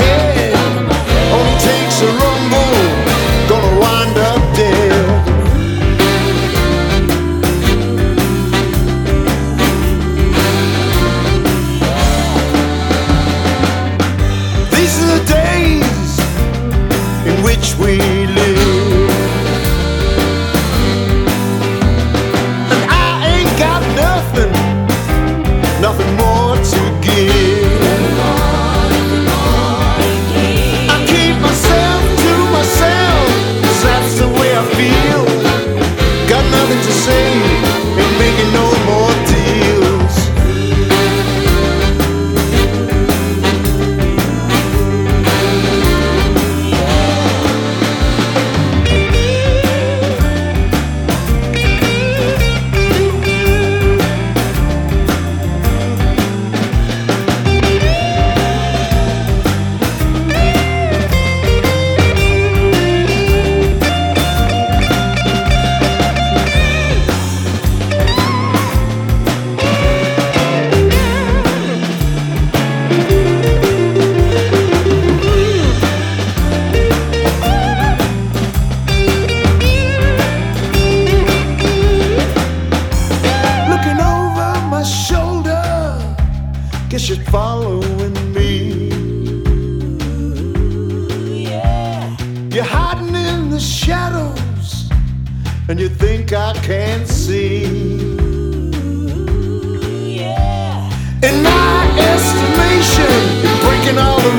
head only takes a rumble, gonna wind up dead. These are the days in which we live, and I ain't got nothing more to give. I keep myself to myself, 'cause that's the way I feel. Got nothing to say, ain't making no more deals. Guess you're following me. You're hiding in the shadows, and you think I can't see. In my estimation, you're breaking all the